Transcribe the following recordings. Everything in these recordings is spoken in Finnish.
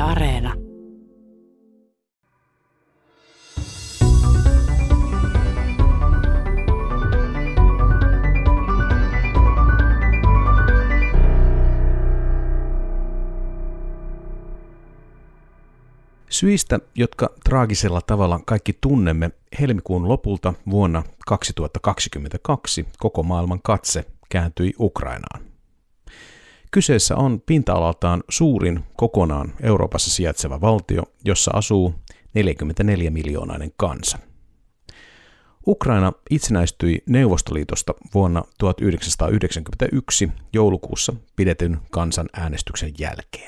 Areena. Syistä, jotka traagisella tavalla kaikki tunnemme, helmikuun lopulta vuonna 2022 koko maailman katse kääntyi Ukrainaan. Kyseessä on pinta-alaltaan suurin kokonaan Euroopassa sijaitseva valtio, jossa asuu 44-miljoonainen kansa. Ukraina itsenäistyi Neuvostoliitosta vuonna 1991 joulukuussa pidetyn kansanäänestyksen jälkeen.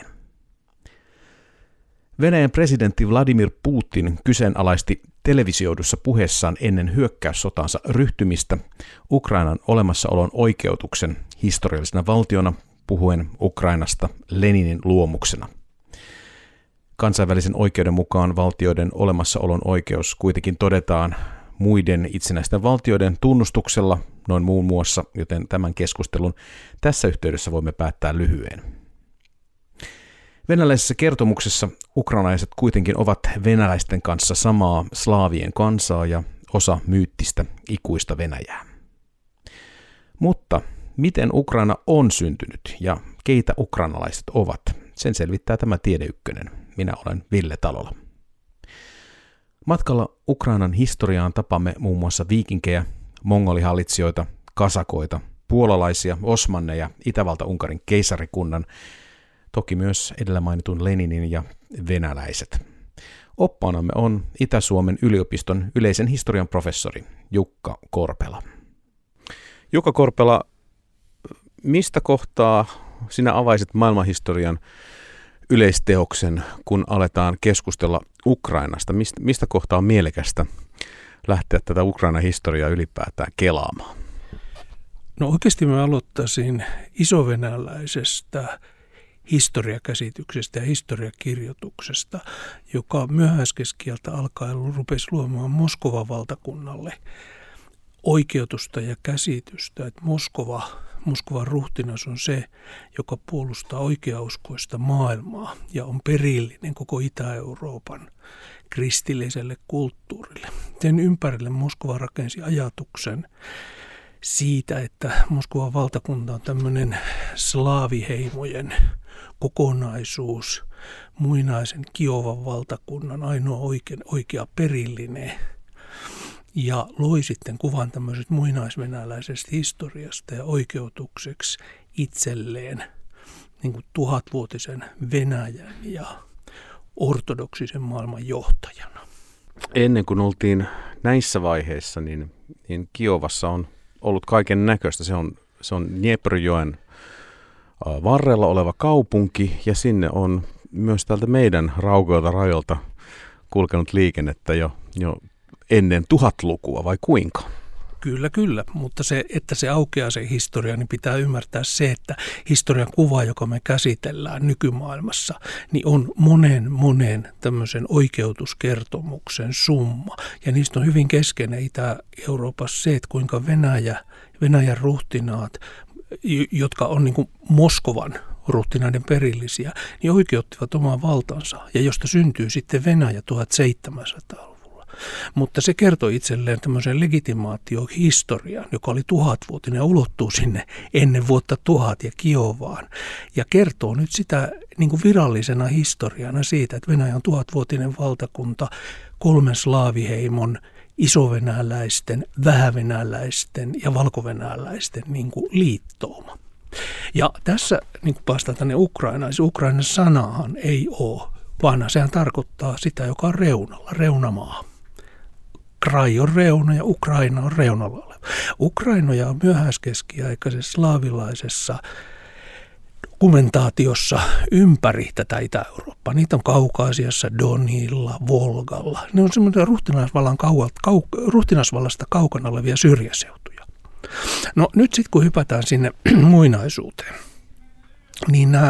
Venäjän presidentti Vladimir Putin kyseenalaisti televisioidussa puheessaan ennen hyökkäyssotansa ryhtymistä Ukrainan olemassaolon oikeutuksen historiallisena valtiona puhuen Ukrainasta Leninin luomuksena. Kansainvälisen oikeuden mukaan valtioiden olemassaolon oikeus kuitenkin todetaan muiden itsenäisten valtioiden tunnustuksella noin muun muassa, joten tämän keskustelun tässä yhteydessä voimme päättää lyhyen. Venäläisessä kertomuksessa ukrainalaiset kuitenkin ovat venäläisten kanssa samaa slaavien kansaa ja osa myyttistä ikuista Venäjää. Mutta miten Ukraina on syntynyt ja keitä ukrainalaiset ovat, sen selvittää tämä Tiede Ykkönen. Minä olen Ville Talola. Matkalla Ukrainan historiaan tapamme muun muassa viikinkejä, mongolihallitsijoita, kasakoita, puolalaisia, osmanneja, Itävalta-Unkarin keisarikunnan, toki myös edellä mainitun Leninin ja venäläiset. Oppaanamme on Itä-Suomen yliopiston yleisen historian professori Jukka Korpela. Jukka Korpela, mistä kohtaa sinä avaisit maailmanhistorian yleisteoksen, kun aletaan keskustella Ukrainasta? Mistä kohtaa on mielekästä lähteä tätä Ukrainan historiaa ylipäätään kelaamaan? No oikeasti mä aloittaisin isovenäläisestä historiakäsityksestä ja historiakirjoituksesta, joka myöhäiskeskiältä alkaen rupesi luomaan Moskovan valtakunnalle oikeutusta ja käsitystä, että Moskovan ruhtinas on se, joka puolustaa oikeauskoista maailmaa ja on perillinen koko Itä-Euroopan kristilliselle kulttuurille. Sen ympärille Moskova rakensi ajatuksen siitä, että Moskovan valtakunta on tämmöinen slaaviheimojen kokonaisuus, muinaisen Kiovan valtakunnan ainoa oikea perillinen, ja loi sitten kuvan tämmöisestä muinaisvenäläisestä historiasta ja oikeutukseksi itselleen niin kuin 1000-vuotisen Venäjän ja ortodoksisen maailman johtajana. Ennen kuin oltiin näissä vaiheissa, niin Kiovassa on ollut kaiken näköistä. Se on Dnieprjoen varrella oleva kaupunki ja sinne on myös täältä meidän raukoilta rajoilta kulkenut liikennettä jo ennen 1000-lukua vai kuinka? Kyllä, mutta että se aukeaa se historia, niin pitää ymmärtää se, että historian kuva, joka me käsitellään nykymaailmassa, niin on monen tämmöisen oikeutuskertomuksen summa. Ja niistä on hyvin keskeinen Itä-Euroopassa se, että kuinka Venäjän ruhtinaat, jotka on niin kuin Moskovan ruhtinaiden perillisiä, niin oikeuttivat omaa valtansa ja josta syntyy sitten Venäjä 1700-luvulla. Mutta se kertoi itselleen tämmöisen legitimaatiohistorian, joka oli 1000-vuotinen ja ulottuu sinne ennen vuotta 1000 ja Kiovaan. Ja kertoo nyt sitä niin kuin virallisena historiana siitä, että Venäjä on 1000-vuotinen valtakunta, 3 slaaviheimon, isovenäläisten, vähävenäläisten ja valkovenäläisten niin kuin liittouma. Ja tässä niin kuin päästään tänne Ukrainaan. Se Ukrainan sanahan ei ole vanha. Sehän tarkoittaa sitä, joka on reunalla, reunamaa. Krai on reuna ja Ukraina on reunalla oleva. Ukrainoja on myöhäiskeskiaikaisessa slaavilaisessa dokumentaatiossa ympäri tätä Itä-Eurooppaa. Niitä on Kaukaasiassa, Donilla, Volgalla. Ne on semmoisia ruhtinasvallasta kaukana olevia syrjäseutuja. No nyt sitten kun hypätään sinne muinaisuuteen, niin nämä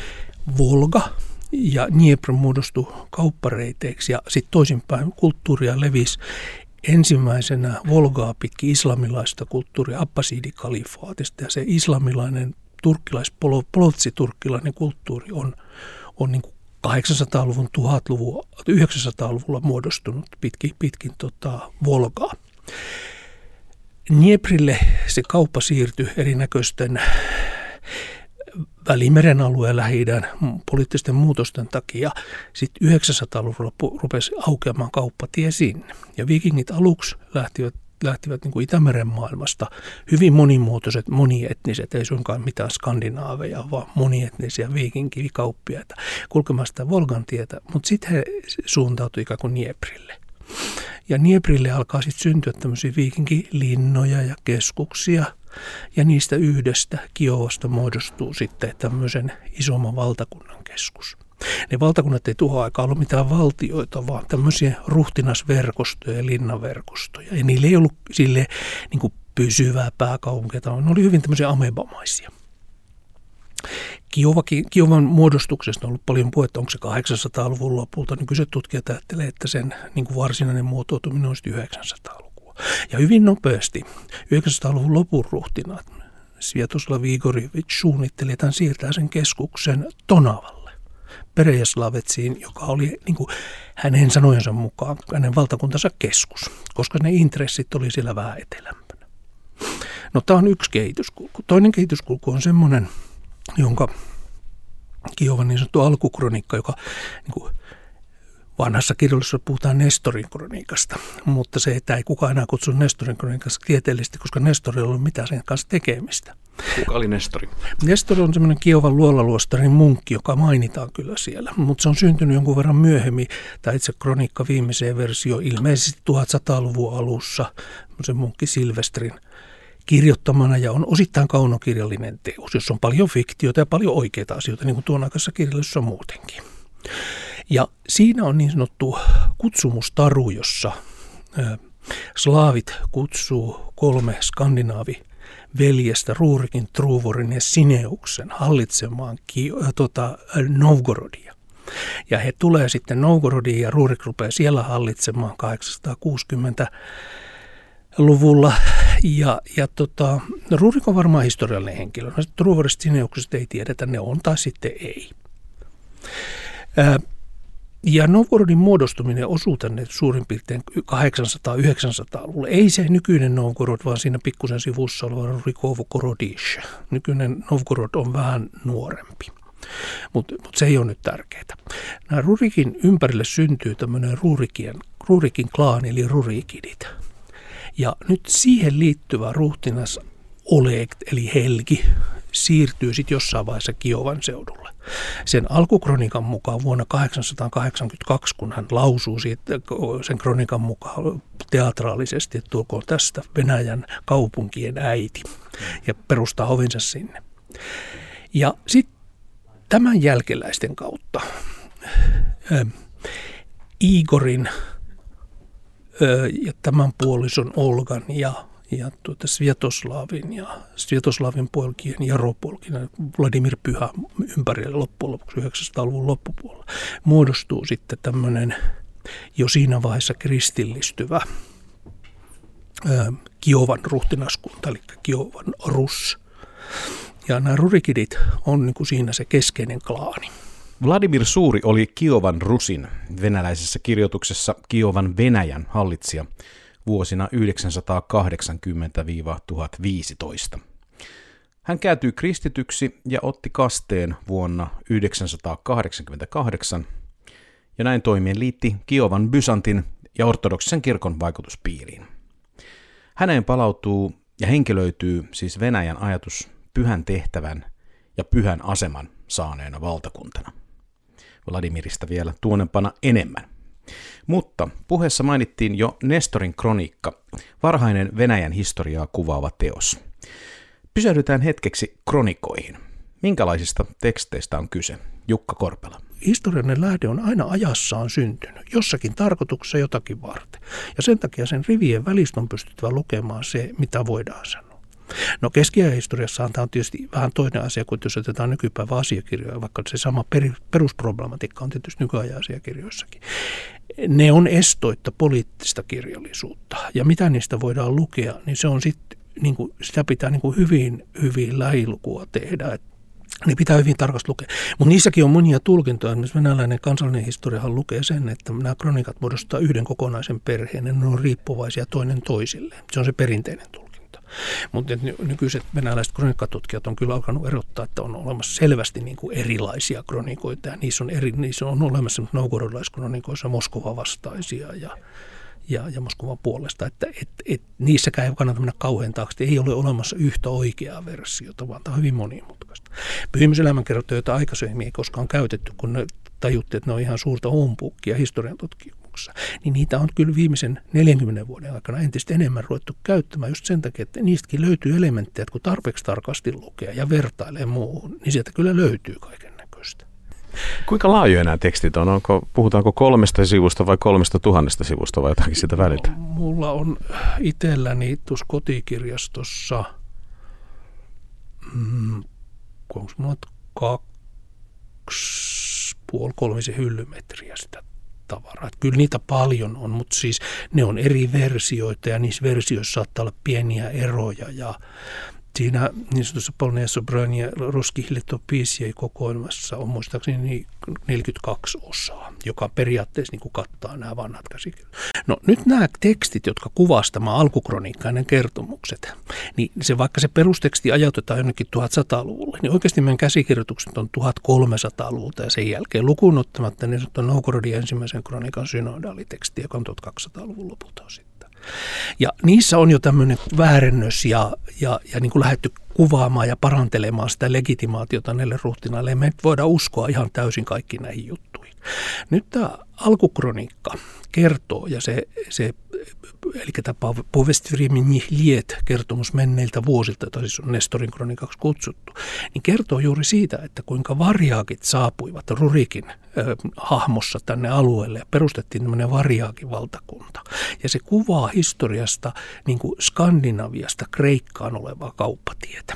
Volga ja Dniepr muodostui kauppareiteiksi ja sitten toisinpäin kulttuuria levisi ensimmäisenä Volgaa pitkin islamilaista kulttuuria Abbasidikalifaatista ja se islamilainen turkkilainen kulttuuri on niin kuin 800-luvun, 1000-luvun, 900-luvulla muodostunut pitkin Volgaa. Dnieprille se kauppa siirtyi erinäköisten Välimeren alueen Lähi-idän poliittisten muutosten takia. Sitten 900-luvulla rupesi aukeamaan kauppatie sinne. Ja viikingit aluksi lähtivät niin kuin Itämeren maailmasta hyvin monimuotoiset, monietniset, ei suinkaan mitään skandinaaveja, vaan monietnisiä viikinkikauppiaita kulkemaan sitä Volgan tietä, mutta sitten he suuntautui ikään kuin Dnieprille. Ja Dnieprille alkaa sitten syntyä tämmöisiä viikinkilinnoja ja keskuksia, ja niistä yhdestä Kiovasta muodostuu sitten tämmöisen isomman valtakunnan keskus. Ne valtakunnat ei tuohon aikaan ollut mitään valtioita, vaan tämmöisiä ruhtinasverkostoja ja linnanverkostoja. Ja niillä ei ollut sille niin kuin pysyvää pääkaupunkia, ne oli hyvin tämmöisiä amebamaisia. Kiovan muodostuksesta on ollut paljon puhetta, onko se 800-luvun lopulta. Nykyiset tutkijat ajattelee, että sen niin kuin varsinainen muotoutuminen on 900-lukua. Ja hyvin nopeasti 900-luvun lopun ruhtinaat Sviatoslav Igorevich suunnitteli, että hän siirtää sen keskuksen Tonavalle, Perejaslavetsiin, joka oli niin kuin hänen sanojensa mukaan hänen valtakuntansa keskus, koska ne intressit oli siellä vähän etelämpänä. No tämä on yksi kehityskulku. Toinen kehityskulku on semmoinen, jonka Kiovan niin sanottu alkukronikka, joka niin kuin vanhassa kirjallisuudessa puhutaan Nestorin kroniikasta, mutta se, että ei kukaan enää kutsu Nestorin kroniikasta tieteellisesti, koska Nestorilla ei ollut mitään sen kanssa tekemistä. Kuka oli Nestori? Nestori on semmoinen Kiovan luolaluostarin munkki, joka mainitaan kyllä siellä, mutta se on syntynyt jonkun verran myöhemmin, tai itse kroniikka viimeiseen versio ilmeisesti 1100-luvun alussa, se munkki Silvestrin kirjoittamana, ja on osittain kaunokirjallinen teos, jossa on paljon fiktiota ja paljon oikeita asioita, niin kuin tuon aikaisessa kirjallisuudessa muutenkin. Ja siinä on niin sanottu kutsumustaru, jossa slaavit kutsuu 3 skandinaaviveljestä, Rurikin, Truvorin ja Sineuksen, hallitsemaan Novgorodia. Ja he tulee sitten Novgorodiin ja Rurik rupeaa siellä hallitsemaan 860-luvulla. Ja Rurik on varmaan historiallinen henkilö. Truvorista, Sineuksesta ei tiedetä, ne on tai sitten ei. Ja Novgorodin muodostuminen osuu tänne suurin piirtein 800-900-luvulle. Ei se nykyinen Novgorod, vaan siinä pikkusen sivussa oleva Rurikovo-Gorodish. Nykyinen Novgorod on vähän nuorempi, mutta se ei ole nyt tärkeää. Nämä Rurikin ympärille syntyy tämmöinen Rurikin klaani, eli Rurikidit. Ja nyt siihen liittyvä ruhtinas Oleg, eli Helgi, siirtyy sitten jossain vaiheessa Kiovan seudulle. Sen alkukronikan mukaan vuonna 882, kun hän lausuu siitä, sen kronikan mukaan teatraalisesti, että tuokoon tästä Venäjän kaupunkien äiti, ja perustaa ovinsa sinne. Ja sitten tämän jälkeläisten kautta Igorin ja tämän puolison Olgan ja Sviatoslavin poikien Jaropolkin ja Vladimir Pyhä ympärillä loppujen lopuksi 900-luvun loppupuolella muodostuu sitten tämmöinen jo siinä vaiheessa kristillistyvä Kiovan ruhtinaskunta, eli Kiovan Rus. Ja nämä Rurikidit on niin kuin siinä se keskeinen klaani. Vladimir Suuri oli Kiovan Rusin venäläisessä kirjoituksessa Kiovan Venäjän hallitsija vuosina 980-1015. Hän kääntyi kristityksi ja otti kasteen vuonna 988 ja näin toimien liitti Kiovan Byzantin ja ortodoksisen kirkon vaikutuspiiriin. Häneen palautuu ja henkilöityy siis Venäjän ajatus pyhän tehtävän ja pyhän aseman saaneena valtakuntana. Vladimirista vielä tuonempana enemmän. Mutta puheessa mainittiin jo Nestorin kroniikka, varhainen Venäjän historiaa kuvaava teos. Pysähdytään hetkeksi kronikoihin. Minkälaisista teksteistä on kyse? Jukka Korpela. Historiallinen lähde on aina ajassaan syntynyt, jossakin tarkoituksessa jotakin varten. Ja sen takia sen rivien välistä on pystyttävä lukemaan se, mitä voidaan sanoa. No keskiajan historiassa tämä on tietysti vähän toinen asia, kuin jos otetaan nykypäivän asiakirjoja, vaikka se sama perusproblematiikka on tietysti nykyajan asiakirjoissakin. Ne on estoitta poliittista kirjallisuutta, ja mitä niistä voidaan lukea, niin se on sitten, niin kuin, sitä pitää niin kuin hyvin lähilukua tehdä. Ne pitää hyvin tarkasti lukea. Mutta niissäkin on monia tulkintoja. Esimerkiksi venäläinen kansallinen historiahan lukee sen, että nämä kronikat muodostaa yhden kokonaisen perheen ja ne on riippuvaisia toinen toisilleen. Se on se perinteinen tulkinta. Mutta nykyiset venäläiset kronikkatutkijat on kyllä alkanut erottaa, että on olemassa selvästi niin kuin erilaisia kronikoita. Ja niissä on olemassa novgorodilaiskronikoissa Moskova vastaisia ja Moskovan puolesta, että niissäkään ei kannata mennä kauhean taakse. Ei ole olemassa yhtä oikeaa versiota, vaan tämä on hyvin monimutkaista. Pyhimyselämänkertoja, joita aikaisemmin ei koskaan käytetty, kun ne tajuttiin, että ne on ihan suurta humpuukia historian tutkimuksessa, niin niitä on kyllä viimeisen 40 vuoden aikana entistä enemmän ruvettu käyttämään just sen takia, että niistäkin löytyy elementtejä, että kun tarpeeksi tarkasti lukee ja vertailee muuhun, niin sieltä kyllä löytyy kaiken näköistä. Kuinka laajoja nämä tekstit on? Puhutaanko 3 sivusta vai 3000 sivusta vai jotakin sitä väliltä? Mulla on itselläni tuossa kotikirjastossa, onko mulla 2,5-3 hyllymetriä sitä tavaraa. Että kyllä niitä paljon on, mutta siis ne on eri versioita ja niissä versioissa saattaa olla pieniä eroja ja siinä niin sanotussa Polnea Sobrania Ruskih Letopisjei kokoelmassa on muistaakseni 42 osaa, joka periaatteessa niin kuin kattaa nämä vanhat käsikirjoitukset. No nyt nämä tekstit, jotka kuvasivat tämä alkukroniikkainen kertomukset, niin vaikka se perusteksti ajautetaan jonnekin 1100-luvulle, niin oikeasti meidän käsikirjoitukset on 1300-luvulta ja sen jälkeen lukuun ottamatta niin sanottu Novgorodin ensimmäisen kronikan synodaaliteksti, joka on 1200-luvun lopulta sitten. Ja niissä on jo tämmöinen väärennös ja niin kuin lähdetty kuvaamaan ja parantelemaan sitä legitimaatiota näille ruhtinaille. Me ei voida uskoa ihan täysin kaikki näihin juttuihin. Nyt tämä alkukroniikka kertoo, ja eli tämä Povest временных лет, kertomus menneiltä vuosilta, jota siis on Nestorin kronikaksi kutsuttu, niin kertoo juuri siitä, että kuinka varjaakit saapuivat Rurikin hahmossa tänne alueelle ja perustettiin tämmöinen varjaakin valtakunta. Ja se kuvaa historiasta niin kuin Skandinaviasta Kreikkaan olevaa kauppatietä.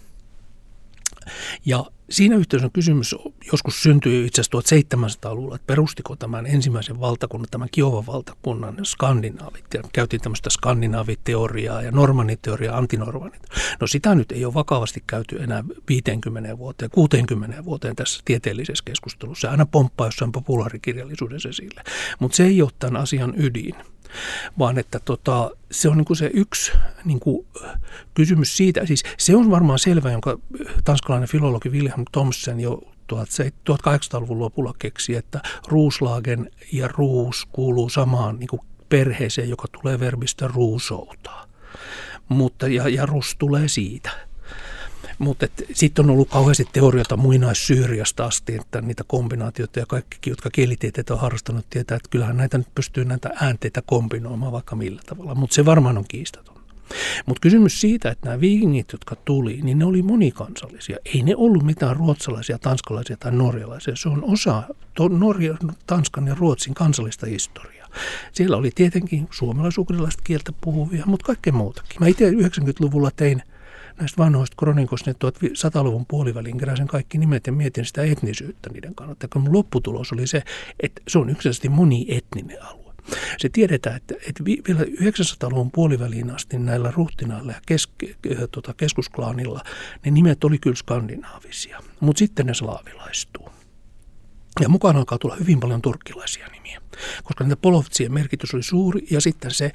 Ja siinä yhteydessä on kysymys, joskus syntyi itse asiassa 1700-luvulla, että perustiko tämän ensimmäisen valtakunnan, tämän Kiovan valtakunnan skandinaavit. Ja käytiin tämmöistä skandinaaviteoriaa ja normanniteoriaa, antinormannit. No sitä nyt ei ole vakavasti käyty enää 50 vuoteen, 60 vuoteen tässä tieteellisessä keskustelussa. Aina pomppaa jossain populaarikirjallisuudessa esille. Mutta se ei ole tämän asian ydin. Vaan että se on niin kuin se yksi niin kuin kysymys siitä, siis se on varmaan selvä, jonka tanskalainen filologi Wilhelm Thomsen jo 1800-luvun lopulla keksi, että Roslagen ja ruus kuuluu samaan niin kuin perheeseen, joka tulee verbistä ruusoutaa, mutta ja rus tulee siitä. Mutta sitten on ollut kauheasti teorioita muinais-Syyriasta asti, että niitä kombinaatioita ja kaikki, jotka kielitieteitä on harrastanut, tietää, että kyllähän näitä nyt pystyy näitä äänteitä kombinoimaan vaikka millä tavalla, mutta se varmaan on kiistaton. Mutta kysymys siitä, että nämä viikingit, jotka tuli, niin ne oli monikansallisia. Ei ne ollut mitään ruotsalaisia, tanskalaisia tai norjalaisia. Se on osa Tanskan ja Ruotsin kansallista historiaa. Siellä oli tietenkin suomalais-ugrilaista kieltä puhuvia, mutta kaikkea muutakin. Mä itse 90-luvulla tein näistä vanhoista kronikoista 1100-luvun puolivälin keräsin kaikki nimet ja mietin sitä etnisyyttä niiden kannalta. Kun lopputulos oli se, että se on yksinkertaisesti monietninen alue. Se tiedetään, että vielä 900-luvun puoliväliin asti näillä ruhtinailla ja keskusklaanilla ne nimet oli kyllä skandinaavisia, mutta sitten ne slaavilaistuu. Ja mukaan alkaa tulla hyvin paljon turkkilaisia nimiä, koska niitä polovtsien merkitys oli suuri ja sitten se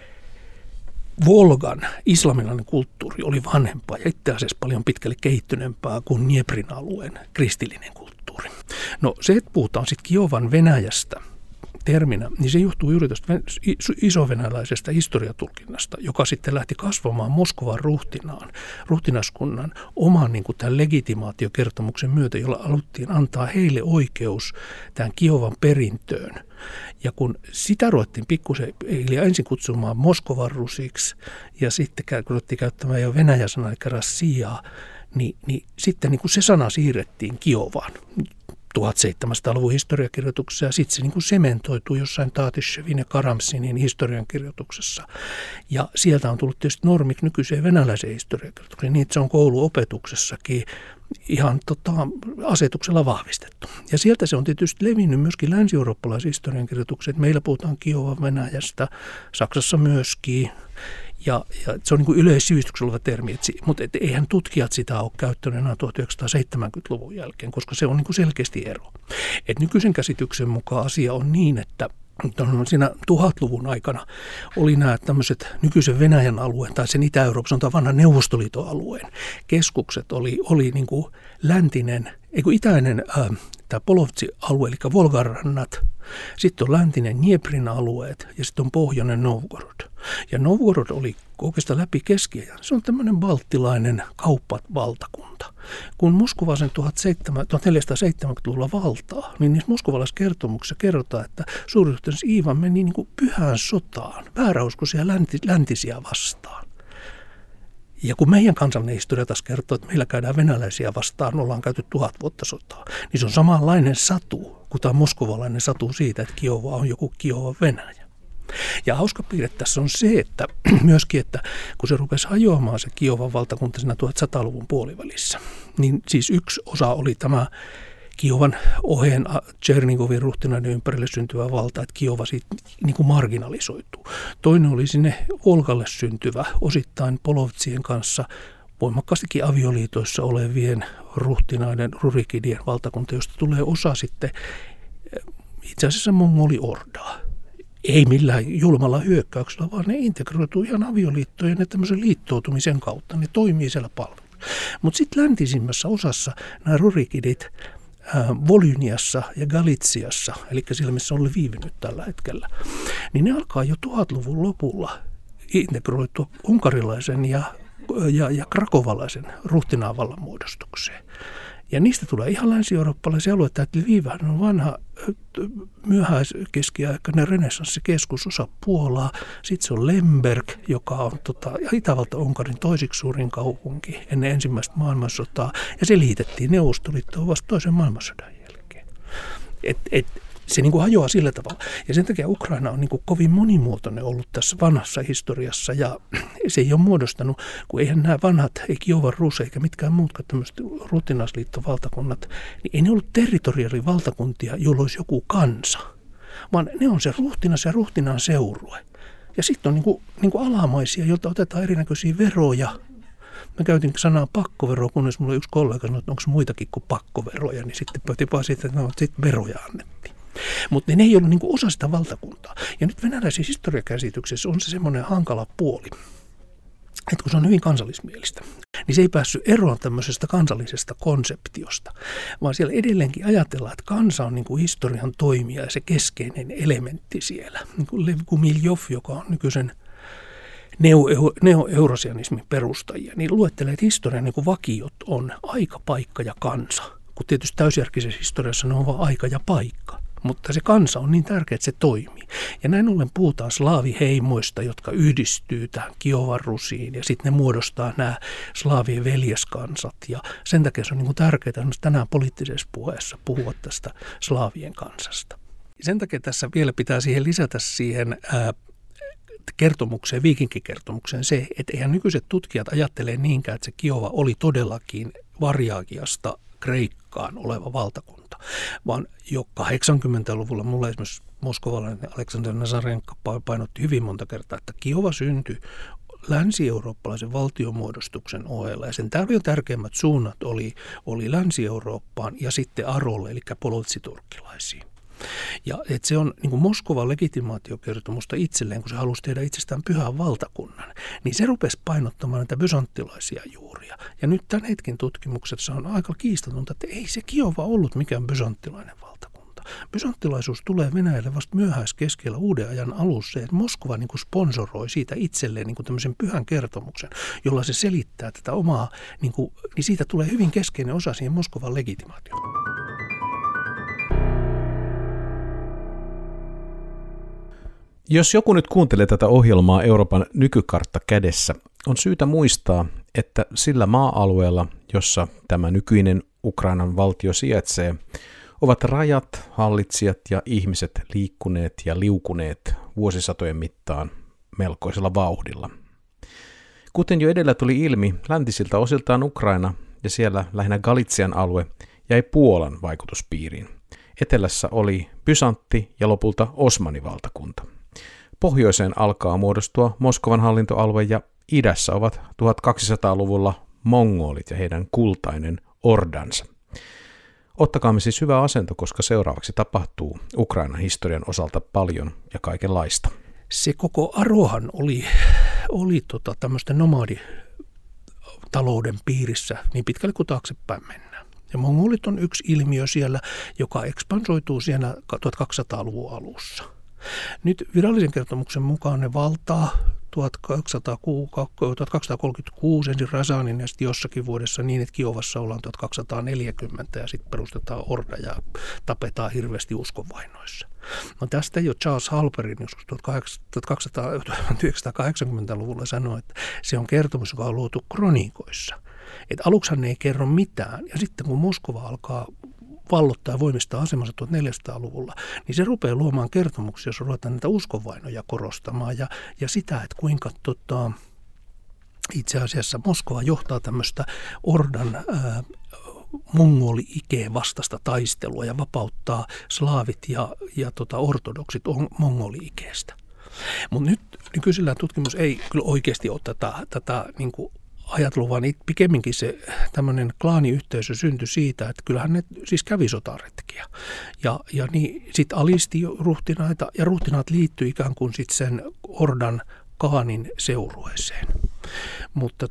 Volgan islamilainen kulttuuri oli vanhempaa ja itse asiassa paljon pitkälle kehittyneempää kuin Dnieprin alueen kristillinen kulttuuri. No se, että puhutaan sitten Kiovan Venäjästä terminä, niin se johtuu juuri tästä isovenäläisestä historiatulkinnasta, joka sitten lähti kasvamaan Moskovan ruhtinaskunnan oman niin kuin tämän legitimaatiokertomuksen myötä, jolla haluttiin antaa heille oikeus tämän Kiovan perintöön. Ja kun sitä ruvettiin pikkusen ensin kutsumaan Moskovan rusiksi ja sitten ruvettiin käyttämään jo Venäjän sanaa, eli Rassiaa, niin sitten niin kuin se sana siirrettiin Kiovaan 1700-luvun historiakirjoituksessa ja sitten se niin kuin sementoituu jossain Tatishevin ja Karamsinin historiankirjoituksessa. Ja sieltä on tullut tietysti normiksi nykyiseen venäläiseen historiakirjoitukseen, niin että se on kouluopetuksessakin ihan asetuksella vahvistettu. Ja sieltä se on tietysti levinnyt myöskin länsi-eurooppalaisen historiankirjoitukseen. Meillä puhutaan Kiovan Venäjästä, Saksassa myöskin. Ja se on niin kuin yleissivistyksellä oleva termi, mutta eihän tutkijat sitä ole käyttänyt enää 1970-luvun jälkeen, koska se on niin kuin selkeästi ero. Et nykyisen käsityksen mukaan asia on niin, että siinä 1000-luvun aikana oli nämä tämmöiset nykyisen Venäjän alueen tai sen Itä-Euroopan, sanotaan vanhan Neuvostoliiton alueen keskukset oli niin kuin itäinen tämä Polovtsi-alue, eli Volgarannat. Sitten on läntinen Dnieprin alueet ja sitten on pohjoinen Novgorod. Ja Novgorod oli oikeastaan läpi keskiajan. Se on tämmöinen balttilainen kauppavaltakunta. Kun Moskova sen 1470-luvulla valtaa, niin niissä moskovalaisissa kertomuksissa kerrotaan, että suuryhteisössä Iivan meni niin kuin pyhään sotaan, vääräuskoisia läntisiä vastaan. Ja kun meidän kansallinen historia taas kertoo, että meillä käydään venäläisiä vastaan, ollaan käyty 1000 vuotta sotaa, niin se on samanlainen satu kuin tämä moskovalainen satu siitä, että Kiova on joku Kiova Venäjä. Ja hauska piirre tässä on se, että myöskin, että kun se rupesi hajoamaan se Kiovan valtakunta siinä 1100-luvun puolivälissä, niin siis yksi osa oli tämä Kiovan oheen Tšernigovin ruhtinaiden ympärille syntyvä valta, että Kiova siitä niin kuin marginalisoituu. Toinen oli sinne Volgalle syntyvä, osittain Polovtsien kanssa voimakkaastikin avioliitoissa olevien ruhtinaiden Rurikidien valtakunta, josta tulee osa sitten itse asiassa mongoli-ordaa. Ei millään julmalla hyökkäyksellä, vaan ne integroituu ihan avioliittojen ja tämmöisen liittoutumisen kautta. Ne toimii siellä palvelussa. Mutta sitten läntisimmässä osassa nämä Rurikidit Volyniassa ja Galitsiassa, eli siellä missä on viivynyt tällä hetkellä, niin ne alkaa jo 1000-luvun lopulla integroitua unkarilaisen ja krakovalaisen ruhtinaan vallan muodostukseen. Ja niistä tulee ihan länsi-eurooppalaisia alueita, että Lviv on vanha myöhäiskeskiaikainen renessanssikeskus, osa Puolaa. Sitten se on Lemberg, joka on Itävalta-Unkarin toisiksi suurin kaupunki ennen ensimmäistä maailmansotaa. Ja se liitettiin Neuvostoliittoon vasta toisen maailmansodan jälkeen. Se niin kuin hajoaa sillä tavalla. Ja sen takia Ukraina on niin kuin kovin monimuotoinen ollut tässä vanhassa historiassa. Ja se ei ole muodostanut, kun eihän nämä vanhat, ei Kiovan Rus eikä mitkään muutkaan tämmöiset ruhtinaasliittovaltakunnat, niin ei ne ollut territoriaalivaltakuntia, jolla olisi joku kansa. Vaan ne on se ruhtinas ja ruhtinaan seurue. Ja sitten on niin kuin alamaisia, joilta otetaan erinäköisiä veroja. Mä käytin sanaa pakkovero, kunnes mulla oli yksi kollega sanoi, että onko muitakin kuin pakkoveroja, niin sitten pöti vaan siitä, että sitten veroja annettiin. Mutta ne ei ollut niinku osa sitä valtakuntaa. Ja nyt venäläisessä historiakäsityksessä on se semmoinen hankala puoli, että kun se on hyvin kansallismielistä, niin se ei päässyt eroon tämmöisestä kansallisesta konseptiosta, vaan siellä edelleenkin ajatellaan, että kansa on niinku historian toimija ja se elementti siellä. Niin kuin Lev Gumiljov, joka on nykyisen neo-eurasianismin perustajia, niin luettelee, että historian niin kuin vakiot on aika, paikka ja kansa. Kun tietysti täysjärkisessä historiassa ne on vain aika ja paikka. Mutta se kansa on niin tärkeä, että se toimii. Ja näin ollen puhutaan slaaviheimoista, jotka yhdistyy tähän Kiovan Rusiin. Ja sitten ne muodostaa nämä slaavien veljeskansat. Ja sen takia se on niin kuin tärkeää tänään poliittisessa puheessa puhua tästä slaavien kansasta. Sen takia tässä vielä pitää siihen lisätä siihen kertomukseen, viikinkikertomukseen se, että eihän nykyiset tutkijat ajattele niinkään, että se Kiova oli todellakin Varjaagiasta Kreikkaan oleva valtakunta, vaan jo 80-luvulla mulla esimerkiksi moskovalainen Aleksander Nazarenko painotti hyvin monta kertaa, että Kiova syntyi länsi-eurooppalaisen valtiomuodostuksen ohella, ja sen tärkeimmät suunnat oli Länsi-Eurooppaan ja sitten Arolle, eli polotsiturkkilaisiin. Ja että se on niin kuin Moskovan legitimaatiokertomusta itselleen, kun se halusi tehdä itsestään pyhän valtakunnan, niin se rupesi painottamaan näitä bysanttilaisia juuria. Ja nyt tämän hetken tutkimuksessa on aika kiistatonta, että ei se Kiova ollut mikään bysanttilainen valtakunta. Bysanttilaisuus tulee Venäjälle vasta myöhäiskeskellä uuden ajan alussa, että Moskova niin kuin sponsoroi siitä itselleen niin kuin tämmöisen pyhän kertomuksen, jolla se selittää tätä omaa, niin siitä tulee hyvin keskeinen osa siihen Moskovan legitimaatioon. Jos joku nyt kuuntelee tätä ohjelmaa Euroopan nykykartta kädessä, on syytä muistaa, että sillä maa-alueella, jossa tämä nykyinen Ukrainan valtio sijaitsee, ovat rajat, hallitsijat ja ihmiset liikkuneet ja liukuneet vuosisatojen mittaan melkoisella vauhdilla. Kuten jo edellä tuli ilmi, läntisiltä osiltaan Ukraina ja siellä lähinnä Galitsian alue jäi Puolan vaikutuspiiriin. Etelässä oli Bysantti ja lopulta Osmanivaltakunta. pohjoiseen alkaa muodostua Moskovan hallintoalue ja idässä ovat 1200-luvulla mongolit ja heidän kultainen ordansa. Ottakaamme siis hyvä asento, koska seuraavaksi tapahtuu Ukrainan historian osalta paljon ja kaikenlaista. Se koko Arohan oli tämmöistä nomaditalouden piirissä niin pitkälle kuin taaksepäin mennään. Ja mongolit on yksi ilmiö siellä, joka ekspansoituu siellä 1200-luvun alussa. Nyt virallisen kertomuksen mukaan ne valtaa 1236 ensin Razanin ja sitten jossakin vuodessa niin, että Kiovassa ollaan 1240 ja sitten perustetaan orda ja tapetaan hirveästi uskonvainoissa. No tästä jo Charles Halperin joskus 1980-luvulla sanoi, että se on kertomus, joka on luotu kronikoissa. Että aluksihan ne ei kerro mitään ja sitten kun Moskova alkaa vallottaa ja voimistaa asemansa 1400-luvulla, niin se rupeaa luomaan kertomuksia, jos ruvetaan näitä uskonvainoja korostamaan ja sitä, että kuinka itse asiassa Moskova johtaa tämmöistä ordan mongoli-ikeen vastaista taistelua ja vapauttaa slaavit ja ortodoksit mongoli-ikeestä. Mutta nyt nykyisellään tutkimus ei kyllä oikeasti ole tätä niin kuin ajatellut, vaan pikemminkin se tämmöinen klaaniyhteisö syntyi siitä, että kyllähän ne siis kävi sotaretkiä. Ja niin sitten alisti ruhtinaita ja ruhtinaat liittyi ikään kuin sitten sen ordan kaanin seurueeseen. Mutta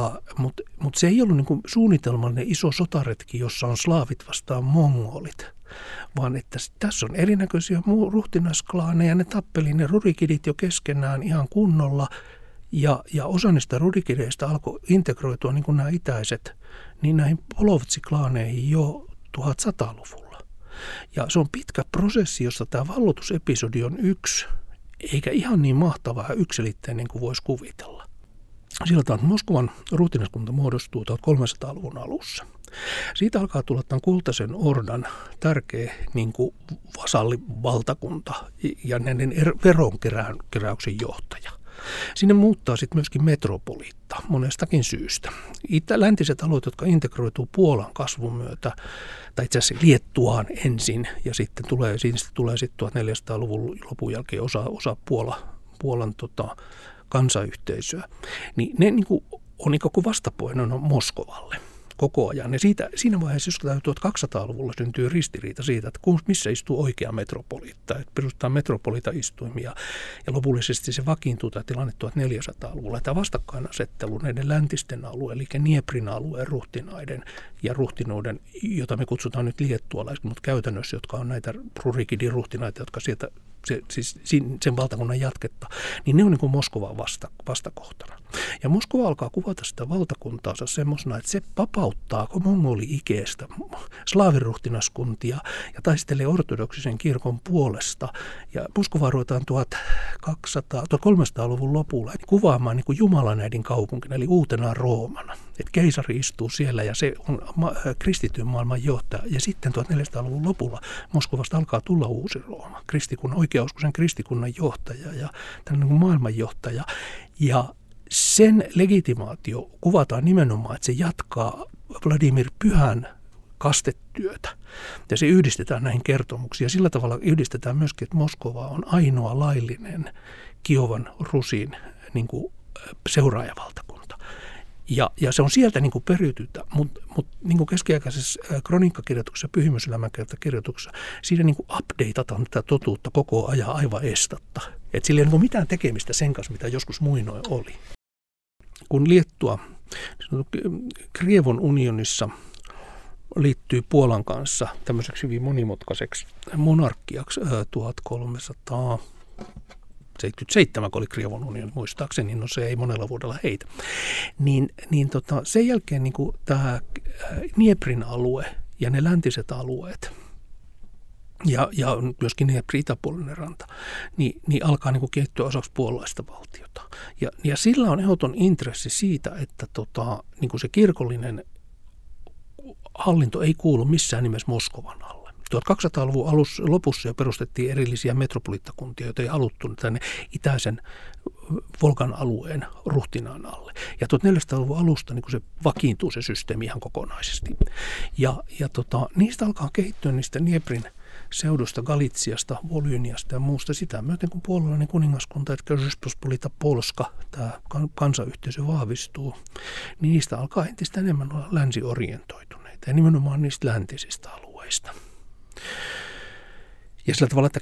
se ei ollut niin kuin suunnitelmallinen iso sotaretki, jossa on slaavit vastaan mongolit, vaan että tässä on erinäköisiä ruhtinasklaaneja, ne tappeli ne rurikidit jo keskenään ihan kunnolla. Ja osa niistä rudikideistä alkoi integroitua, niin kuin nämä itäiset, niin näihin polovtsiklaaneihin jo 1100-luvulla. Ja se on pitkä prosessi, jossa tämä vallotusepisodi on yksi, eikä ihan niin mahtava ja yksiselitteinen kuin voisi kuvitella. Sillä tavalla Moskovan ruhtinaskunta muodostuu 1300-luvun alussa. Siitä alkaa tulla tämän kultaisen ordan tärkeä niin kuin vasallivaltakunta ja näiden veronkeräyksen johtaja. Sinne muuttaa sitten myöskin metropoliitta monestakin syystä. Läntiset alueet, jotka integroituu Puolan kasvun myötä, tai itse asiassa Liettuaan ensin, ja sitten tulee 1400-luvun lopun jälkeen osa Puolan kansayhteisöä, niin ne niin kuin on ikään kuin vastapuolena Moskovalle koko ajan. Ja siinä vaiheessa, jos 1200-luvulla syntyy ristiriita siitä, että missä istuu oikea metropoliitta, että perustetaan metropoliitaistuimia ja lopullisesti se vakiintuu tämä tilanne 1400-luvulla. Tämä vastakkainasettelu näiden läntisten alueen, eli Dnieprin alueen ruhtinaiden ja ruhtinoiden, jota me kutsutaan nyt liettualaisiksi, mutta käytännössä, jotka on näitä rurikidin ruhtinaita, jotka sieltä sen valtakunnan jatketta, niin ne on niin kuin Moskovan vastakohtana. Ja Moskova alkaa kuvata sitä valtakuntaansa semmoisena, että se vapauttaa mongoli-ikeestä slaaviruhtinaskuntia ja taistelee ortodoksisen kirkon puolesta. Ja Moskova ruvetaan 1300-luvun lopulla kuvaamaan niin kuin Jumalanäidin kaupunkina, eli uutena Roomana. Että keisari istuu siellä ja se on kristityn maailman johtaja. Ja sitten 1400-luvun lopulla Moskovasta alkaa tulla uusi Rooma, oikeauskoisen kristikunnan johtaja ja tällainen maailmanjohtaja. Ja sen legitimaatio kuvataan nimenomaan, että se jatkaa Vladimir Pyhän kastetyötä. Ja se yhdistetään näihin kertomuksiin. Ja sillä tavalla yhdistetään myöskin, että Moskova on ainoa laillinen Kiovan Rusin niin kuin seuraajavaltakunta. Ja se on sieltä niin kuin periytytä, mutta niin kuin keskiaikaisessa kroniikkakirjoituksessa ja pyhimyselämänkertakirjoituksessa siinä niin kuin updateataan tätä totuutta koko ajan aivan estatta. Että sillä ei ole mitään tekemistä sen kanssa, mitä joskus muinoin oli. Kun Liettua Krievon unionissa liittyy Puolan kanssa tämmöiseksi hyvin monimutkaiseksi monarkiaksi 1377, kun oli Krievon unioni, muistaakseni, no se ei monella vuodella heitä. Sen jälkeen niin tämä Dnieprin alue ja ne läntiset alueet ja myöskin Dnieprin itäpuolinen ranta, niin alkaa niin kuin kehittyä osaksi puolalaista valtiota. Ja sillä on ehdoton intressi siitä, että niin kuin se kirkollinen hallinto ei kuulu missään nimessä Moskovan alle. 1200-luvun lopussa jo perustettiin erillisiä metropoliittakuntia, joita ei haluttu tänne itäisen Volgan alueen ruhtinaan alle. Ja 1400-luvun alusta niin se vakiintuu se systeemi ihan kokonaisesti. Ja niistä alkaa kehittyä niistä Dnieprin seudusta, Galitsiasta, Volyniasta ja muusta sitä myöten, kun puolalainen kuningaskunta, että Rzeczpospolita Polska, tämä kansayhteisö vahvistuu, niin niistä alkaa entistä enemmän olla länsiorientoituneita ja nimenomaan niistä läntisistä alueista. Ja sillä tavalla, että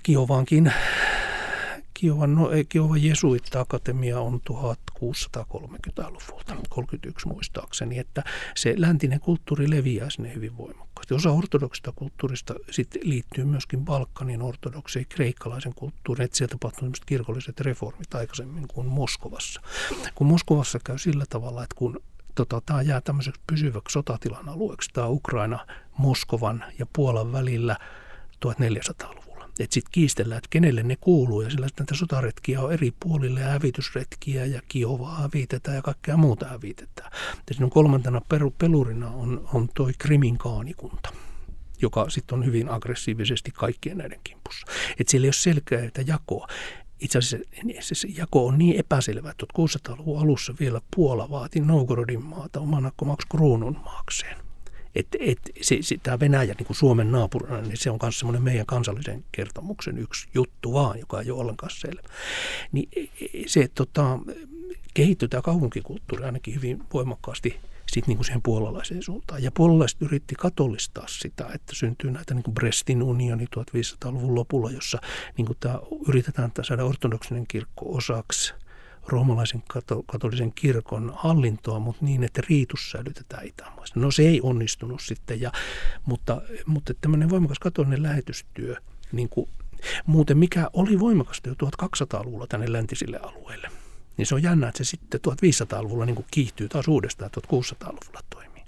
Kiovan jesuitta-akatemia on 1630-luvulta, 31 muistaakseni, että se läntinen kulttuuri leviää sinne hyvin voimakkaasti. Osa ortodoksista kulttuurista sitten liittyy myöskin Balkanin ortodokseen, kreikkalaisen kulttuuriin, että sieltä tapahtuu sellaiset kirkolliset reformit aikaisemmin kuin Moskovassa. Kun Moskovassa käy sillä tavalla, että kun tämä jää tämmöiseksi pysyväksi sotatilan alueeksi, tämä Ukraina, Moskovan ja Puolan välillä 1400-luvulla. Että sitten kiistellään, että kenelle ne kuuluu, ja sillä näitä sotaretkiä on eri puolille, ja hävitysretkiä, ja Kiovaa hävitetään, ja kaikkea muuta hävitetään. Ja siinä on kolmantena pelurina on toi Krimin kaanikunta, joka sitten on hyvin aggressiivisesti kaikkien näiden kimpussa. Että siellä ei ole selkeää jakoa. Itse asiassa se jako on niin epäselvä, että 1600-luvun alussa vielä Puola vaati Novgorodin maata omanakkomaksi kruunun maakseen. Tämä Venäjä niin kuin Suomen naapurina, niin se on myös semmoinen meidän kansallisen kertomuksen yksi juttu vaan, joka ei ole ollenkaan selvä. Niin se kehittyy tämä kaupunkikulttuuri ainakin hyvin voimakkaasti sitten niin kuin siihen puolalaiseen suuntaan. Ja puolalaiset yritti katolistaa sitä, että syntyy näitä niin kuin Brestin unioni 1500-luvun lopulla, jossa niin kuin yritetään saada ortodoksinen kirkko osaksi roomalaisen katolisen kirkon hallintoa, mutta niin, että riitus säilytetään itämaassa. No se ei onnistunut sitten, mutta tämmöinen voimakas katolinen lähetystyö, niin kuin, muuten mikä oli voimakasta jo 1200-luvulla tänne läntisille alueille, niin se on jännä, että se sitten 1500-luvulla niin kuin kiihtyy taas uudestaan, 1600-luvulla toimii.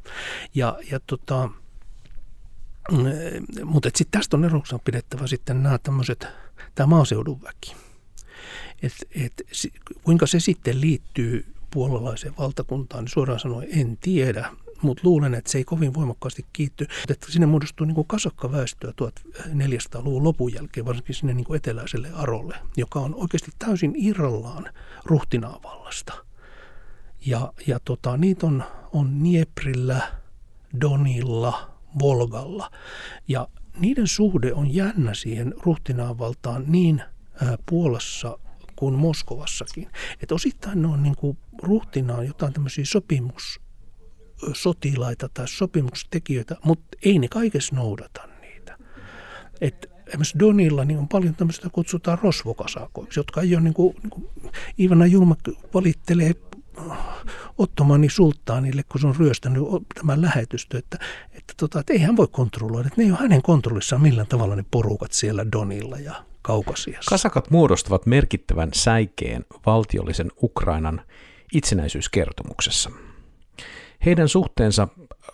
Mutta sitten tästä on eroksaan pidettävä sitten nämä tämmöiset, tämä maaseudun väki. Kuinka se sitten liittyy puolalaiseen valtakuntaan, niin suoraan sanoen en tiedä, mutta luulen, että se ei kovin voimakkaasti kiitty. Että sinne muodostuu niin kuin kasakkaväestöä 1400-luvun lopun jälkeen, varsinkin sinne niin kuin eteläiselle Arolle, joka on oikeasti täysin irrallaan ruhtinaavallasta. Ja niitä on Dnieprillä, Donilla, Volgalla. Ja niiden suhde on jännä siihen ruhtinaavaltaan niin Puolassa kuin Moskovassakin. Että osittain ne on niin kuin ruhtinaan jotain tämmöisiä sopimussotilaita tai sopimustekijöitä, mutta ei ne kaikessa noudata niitä. Että esimerkiksi Donilla niin on paljon tämmöistä, kutsutaan rosvokasakoiksi, jotka ei ole niin kuin Ivana Julma valittelee Ottomani sulttaanille, kun se on ryöstänyt tämän lähetystö, että ei hän voi kontrolloida, että ne ei ole hänen kontrollissaan millään tavalla ne porukat siellä Donilla ja Kaukasiassa. Kasakat muodostavat merkittävän säikeen valtiollisen Ukrainan itsenäisyyskertomuksessa. Heidän suhteensa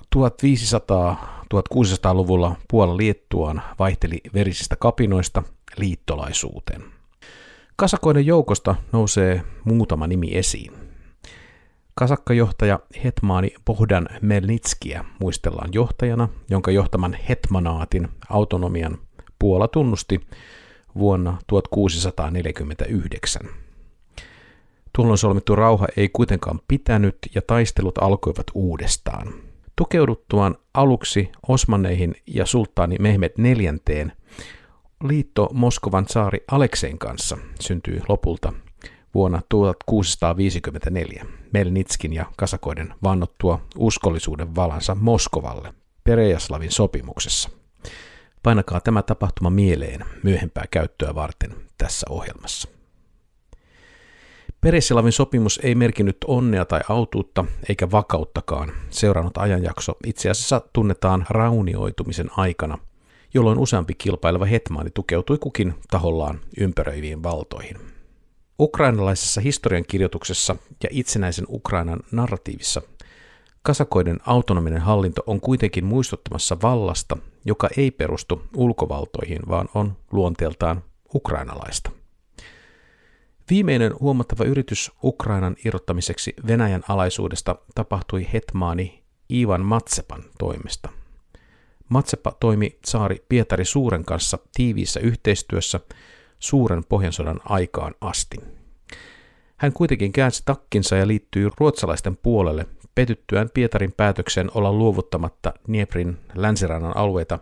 1500-1600-luvulla Puola-Liettuaan vaihteli verisistä kapinoista liittolaisuuteen. Kasakoiden joukosta nousee muutama nimi esiin. Kasakkajohtaja hetmaani Bohdan Melnitskiä muistellaan johtajana, jonka johtaman hetmanaatin autonomian Puola tunnusti vuonna 1649. Tuolloin solmittu rauha ei kuitenkaan pitänyt ja taistelut alkoivat uudestaan. Tukeuduttuaan aluksi Osmanneihin ja sulttaani Mehmed IV, liitto Moskovan tsaari Aleksein kanssa syntyi lopulta vuonna 1654 Melnitskin ja kasakoiden vannottua uskollisuuden valansa Moskovalle Perejaslavin sopimuksessa. Painakaa tämä tapahtuma mieleen myöhempää käyttöä varten tässä ohjelmassa. Perejaslavin sopimus ei merkinnyt onnea tai autuutta eikä vakauttakaan. Seurannut ajanjakso itse asiassa tunnetaan raunioitumisen aikana, jolloin useampi kilpaileva hetmaani tukeutui kukin tahollaan ympäröiviin valtoihin. Ukrainalaisessa historiankirjoituksessa ja itsenäisen Ukrainan narratiivissa kasakoiden autonominen hallinto on kuitenkin muistuttamassa vallasta, joka ei perustu ulkovaltoihin, vaan on luonteeltaan ukrainalaista. Viimeinen huomattava yritys Ukrainan irrottamiseksi Venäjän alaisuudesta tapahtui hetmaani Ivan Matsepan toimesta. Matsepa toimi tsaari Pietari Suuren kanssa tiiviissä yhteistyössä Suuren Pohjansodan aikaan asti. Hän kuitenkin käänsi takkinsa ja liittyi ruotsalaisten puolelle petyttyään Pietarin päätökseen olla luovuttamatta Dnieprin länsirannan alueita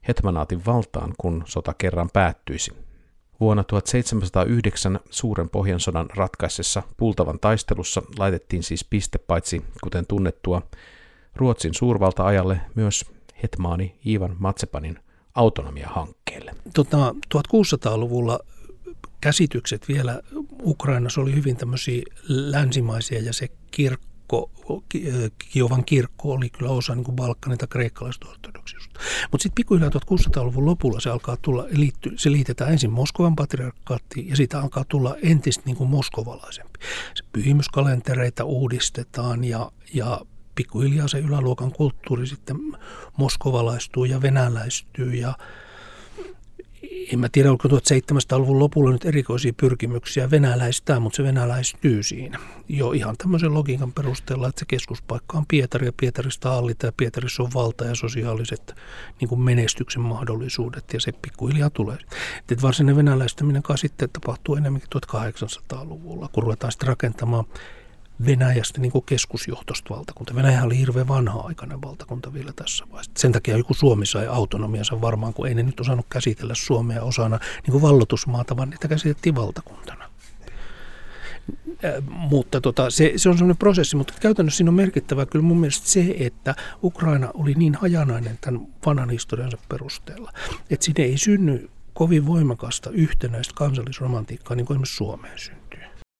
hetmanaatin valtaan, kun sota kerran päättyisi. Vuonna 1709 Suuren Pohjansodan ratkaisessa Pultavan taistelussa laitettiin siis piste paitsi, kuten tunnettua, Ruotsin suurvalta-ajalle myös hetmaani Ivan Matsepanin autonomia-hankkeelle. 1600-luvulla käsitykset vielä Ukrainassa oli hyvin tämmöisiä länsimaisia ja se Kiovan kirkko oli kyllä osa niin kuin Balkanin tai kreikkalaista ortodoksisuutta. Mutta sitten pikkuhiljaa 1600-luvun lopulla se alkaa tulla, se liitetään ensin Moskovan patriarkaattiin ja siitä alkaa tulla entistä niin kuin moskovalaisempi. Se pyhimyskalentereita uudistetaan ja pikkuhiljaa se yläluokan kulttuuri sitten moskovalaistuu ja venäläistyy ja en mä tiedä, oliko 1700-luvun lopulla nyt erikoisia pyrkimyksiä venäläistää, mutta se venäläistyy siinä. Jo ihan tämmöisen logiikan perusteella, että se keskuspaikka on Pietari ja Pietarista hallita ja Pietarissa on valta ja sosiaaliset niin kuin menestyksen mahdollisuudet ja se pikkuhiljaa tulee. Että varsinainen venäläistäminen sitten tapahtuu enemmänkin 1800-luvulla, kun ruvetaan sitten rakentamaan Venäjästä niin kuin keskusjohtoista valtakunta. Venäjä oli hirveän vanha-aikainen valtakunta vielä tässä vaiheessa. Sen takia joku Suomi sai autonomiansa varmaan, kun ei ne nyt osannut käsitellä Suomea osana niin kuin valloitusmaata, vaan niitä käsitettiin valtakuntana. Mutta se on sellainen prosessi, mutta käytännössä siinä on merkittävää kyllä mun mielestä se, että Ukraina oli niin hajanainen tämän vanhan historiansa perusteella, että siinä ei synny kovin voimakasta yhtenäistä kansallisromantiikkaa, niin kuin esimerkiksi Suomeen syntyy.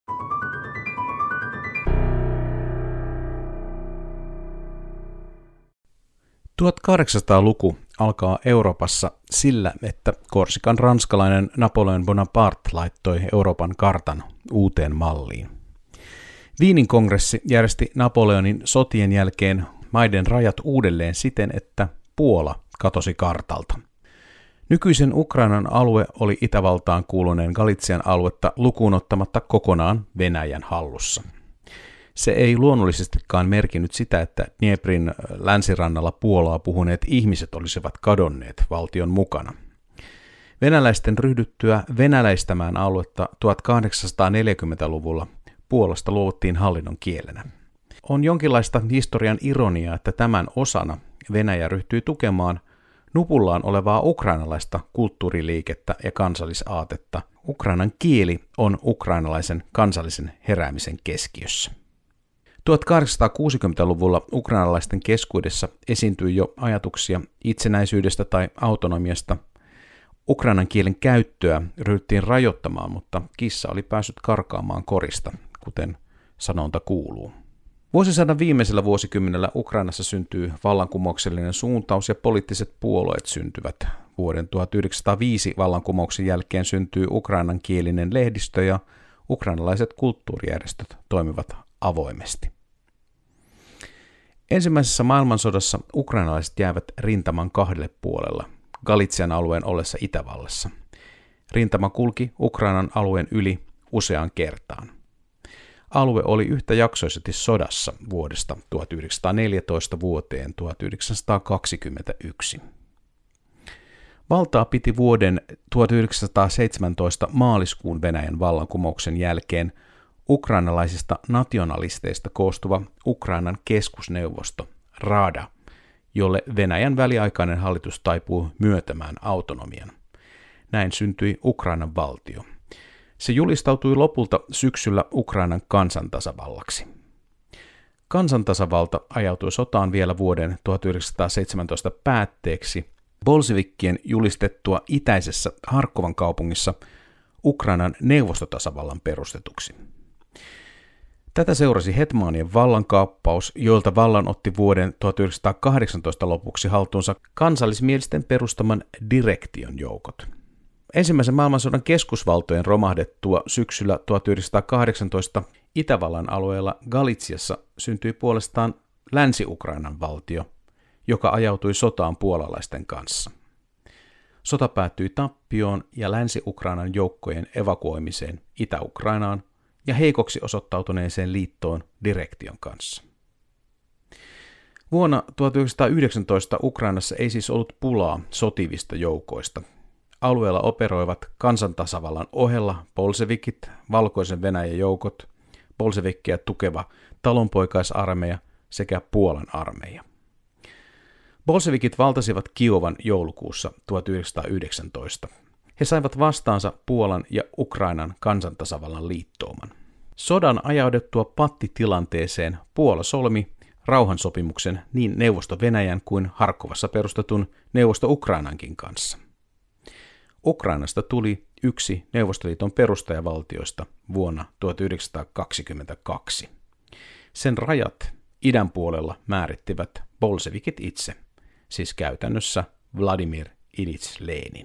1800-luku alkaa Euroopassa sillä, että Korsikan ranskalainen Napoleon Bonaparte laittoi Euroopan kartan uuteen malliin. Wienin kongressi järjesti Napoleonin sotien jälkeen maiden rajat uudelleen siten, että Puola katosi kartalta. Nykyisen Ukrainan alue oli Itävaltaan kuuluneen Galician aluetta lukuun ottamatta kokonaan Venäjän hallussa. Se ei luonnollisestikaan merkinnyt sitä, että Dnieprin länsirannalla Puolaa puhuneet ihmiset olisivat kadonneet valtion mukana. Venäläisten ryhdyttyä venäläistämään aluetta 1840-luvulla Puolasta luovuttiin hallinnon kielenä. On jonkinlaista historian ironiaa, että tämän osana Venäjä ryhtyi tukemaan nupullaan olevaa ukrainalaista kulttuuriliikettä ja kansallisaatetta. Ukrainan kieli on ukrainalaisen kansallisen heräämisen keskiössä. 1860-luvulla ukrainalaisten keskuudessa esiintyi jo ajatuksia itsenäisyydestä tai autonomiasta. Ukrainan kielen käyttöä ryhdyttiin rajoittamaan, mutta kissa oli päässyt karkaamaan korista, kuten sanonta kuuluu. Vuosisadan viimeisellä vuosikymmenellä Ukrainassa syntyy vallankumouksellinen suuntaus ja poliittiset puolueet syntyvät. Vuoden 1905 vallankumouksen jälkeen syntyy ukrainankielinen lehdistö ja ukrainalaiset kulttuurijärjestöt toimivat avoimesti. Ensimmäisessä maailmansodassa ukrainalaiset jäävät rintaman kahdelle puolella, Galician alueen ollessa Itävallassa. Rintama kulki Ukrainan alueen yli useaan kertaan. Alue oli yhtäjaksoisesti sodassa vuodesta 1914 vuoteen 1921. Valtaa piti vuoden 1917 maaliskuun Venäjän vallankumouksen jälkeen ukrainalaisista nationalisteista koostuva Ukrainan keskusneuvosto, Rada, jolle Venäjän väliaikainen hallitus taipuu myöntämään autonomian. Näin syntyi Ukrainan valtio. Se julistautui lopulta syksyllä Ukrainan kansantasavallaksi. Kansantasavalta ajautui sotaan vielä vuoden 1917 päätteeksi bolshevikkien julistettua itäisessä Harkovan kaupungissa Ukrainan neuvostotasavallan perustetuksi. Tätä seurasi hetmaanien vallankaappaus, joilta vallan otti vuoden 1918 lopuksi haltuunsa kansallismielisten perustaman direktion joukot. Ensimmäisen maailmansodan keskusvaltojen romahdettua syksyllä 1918 Itävallan alueella Galiciassa syntyi puolestaan Länsi-Ukrainan valtio, joka ajautui sotaan puolalaisten kanssa. Sota päättyi tappioon ja Länsi-Ukrainan joukkojen evakuoimiseen Itä-Ukrainaan ja heikoksi osoittautuneeseen liittoon direktion kanssa. Vuonna 1919 Ukrainassa ei siis ollut pulaa sotivista joukoista. Alueella operoivat kansantasavallan ohella bolshevikit, valkoisen Venäjän joukot, bolshevikkeja tukeva talonpoikaisarmeija sekä Puolan armeija. Bolševikit valtasivat Kiovan joulukuussa 1919. He saivat vastaansa Puolan ja Ukrainan kansantasavallan liittouman. Sodan ajauduttua pattitilanteeseen Puola solmi rauhansopimuksen niin Neuvosto-Venäjän kuin Harkovassa perustetun Neuvosto-Ukrainankin kanssa. Ukrainasta tuli yksi Neuvostoliiton perustajavaltioista vuonna 1922. Sen rajat idän puolella määrittivät bolševikit itse, siis käytännössä Vladimir Iljitš Lenin.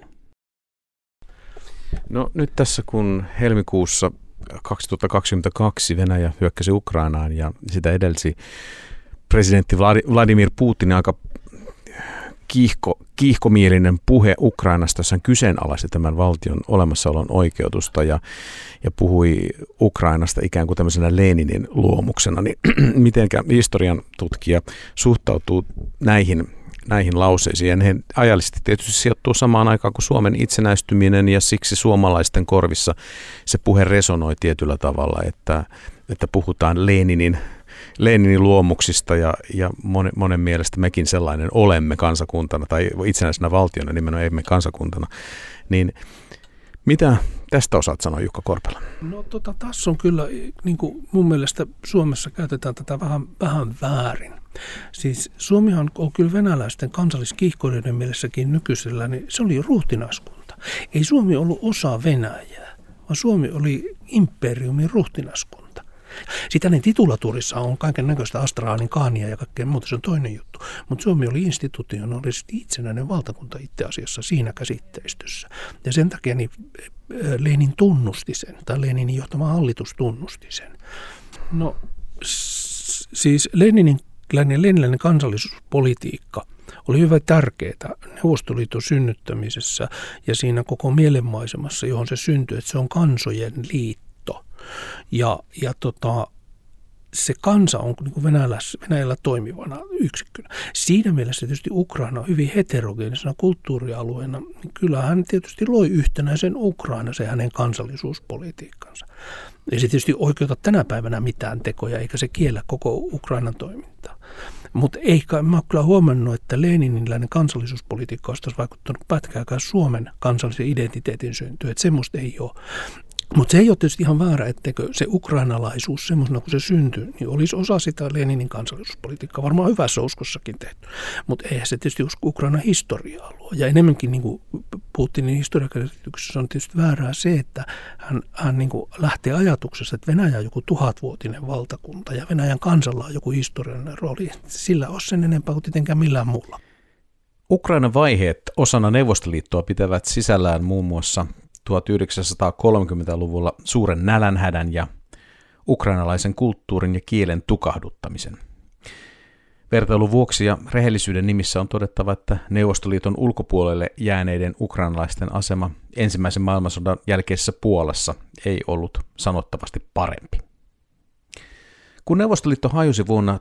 No nyt tässä kun helmikuussa 2022 Venäjä hyökkäsi Ukrainaan ja sitä edelsi presidentti Vladimir Putin aika kiihkomielinen puhe Ukrainasta, jossa hän kyseenalaisti tämän valtion olemassaolon oikeutusta ja puhui Ukrainasta ikään kuin tämmöisenä Leninin luomuksena, niin mitenkä historian tutkija suhtautuu näihin lauseisiin. Ja ne ajallisesti tietysti sijoittuu samaan aikaan kuin Suomen itsenäistyminen, ja siksi suomalaisten korvissa se puhe resonoi tietyllä tavalla, että puhutaan Leninin luomuksista ja monen mielestä mekin sellainen olemme kansakuntana tai itsenäisenä valtiona, nimenomaan emme kansakuntana. Niin mitä tästä osaat sanoa, Jukka Korpela? No tässä on kyllä, niin kuin mun mielestä Suomessa käytetään tätä vähän väärin. Siis Suomihan on kyllä venäläisten kansalliskiihkoilijoiden mielessäkin nykyisellä, niin se oli ruhtinaskunta. Ei Suomi ollut osa Venäjää, vaan Suomi oli imperiumin ruhtinaskunta. Sitten hänen titulaturissa on kaiken näköistä Astraanin kaania ja kaikkea muuta, se on toinen juttu. Mutta Suomi oli institutionaalisesti itsenäinen valtakunta itse asiassa siinä käsitteistössä. Ja sen takia niin Lenin tunnusti sen, tai Leninin johtama hallitus tunnusti sen. No siis leniläinen kansallisuuspolitiikka oli hyvä tärkeää Neuvostoliiton synnyttämisessä ja siinä koko mielenmaisemassa, johon se syntyi, että se on kansojen liitto. Ja se kansa on niin kuin Venäjällä toimivana yksikkönä. Siinä mielessä tietysti Ukraina on hyvin heterogeenisena kulttuurialueena. Niin kyllähän tietysti loi yhtenäisen Ukraina, se hänen kansallisuuspolitiikkansa. Ei se tietysti oikeuta tänä päivänä mitään tekoja, eikä se kiellä koko Ukrainan toimintaa. Mutta mä oon kyllä huomannut, että leniniläinen kansallisuuspolitiikka olisi vaikuttanut pätkääkään Suomen kansallisen identiteetin syntyyn. Että semmoista ei ole. Mutta se ei ole tietysti ihan väärä, etteikö se ukrainalaisuus semmoisena kuin se syntyy, niin olisi osa sitä Leninin kansallisuuspolitiikkaa, varmaan hyvässä uskossakin tehty. Mutta eihän se tietysti Ukrainan historiaa luo. Ja enemmänkin niin kuin Putinin historiakäsityksessä on tietysti väärää se, että hän niin kuin lähtee ajatuksesta, että Venäjä on joku 1000-vuotinen valtakunta ja Venäjän kansalla on joku historiallinen rooli. Sillä on sen enempää kuin tietenkään millään muulla. Ukrainan vaiheet osana Neuvostoliittoa pitävät sisällään muun muassa 1930-luvulla suuren nälänhädän ja ukrainalaisen kulttuurin ja kielen tukahduttamisen. Vertailun vuoksi ja rehellisyyden nimissä on todettava, että Neuvostoliiton ulkopuolelle jääneiden ukrainalaisten asema ensimmäisen maailmansodan jälkeisessä Puolassa ei ollut sanottavasti parempi. Kun Neuvostoliitto hajosi vuonna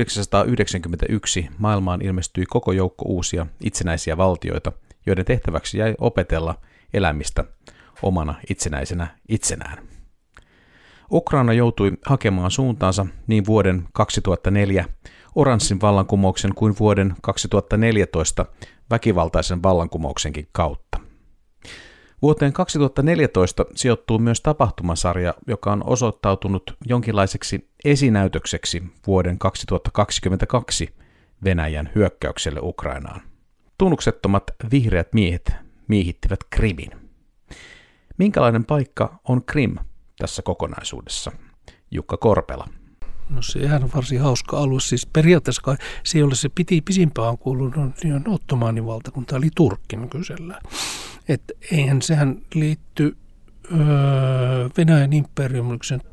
1991, maailmaan ilmestyi koko joukko uusia itsenäisiä valtioita, joiden tehtäväksi jäi opetella elämistä omana itsenäisenä itsenään. Ukraina joutui hakemaan suuntaansa niin vuoden 2004 oranssin vallankumouksen kuin vuoden 2014 väkivaltaisen vallankumouksenkin kautta. Vuoteen 2014 sijoittuu myös tapahtumasarja, joka on osoittautunut jonkinlaiseksi esinäytökseksi vuoden 2022 Venäjän hyökkäykselle Ukrainaan. Tunnuksettomat vihreät miehet miehittivät Krimin. Minkälainen paikka on Krim tässä kokonaisuudessa? Jukka Korpela. No sehän on varsin hauska alue. Siis periaatteessa se ei ole se pisimpään kuulunut Ottomanin valtakunta, eli Turkki nykyisellään. Että eihän sehän liitty Venäjän imperiumiksen